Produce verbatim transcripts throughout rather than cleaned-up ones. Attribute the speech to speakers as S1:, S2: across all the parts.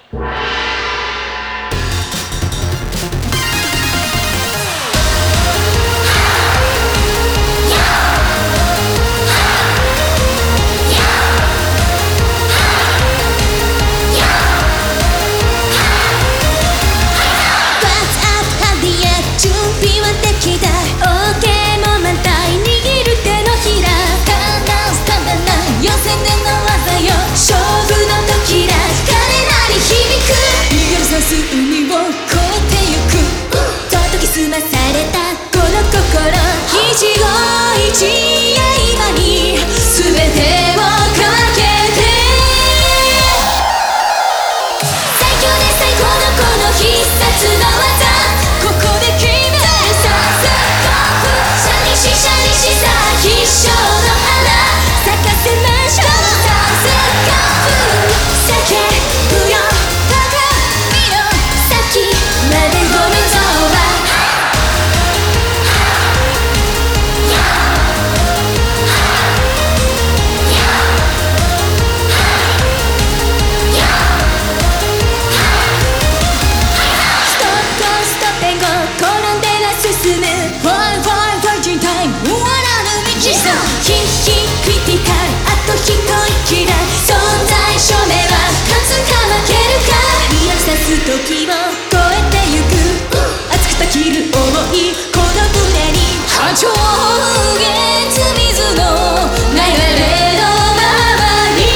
S1: 時を超えてゆく熱くたぎる想いこの胸に波長月水の流れのままに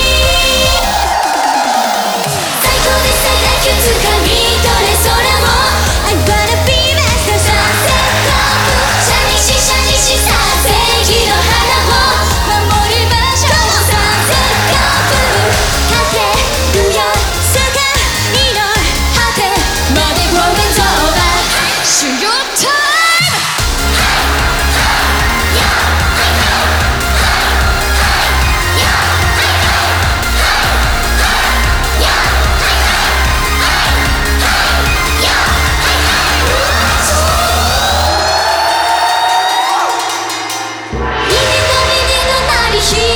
S1: 最高で最大級掴み取れ空を I wanna be best させコープシャニシシャニシさ正義の花を守りましょうさせコープ勝てるよひ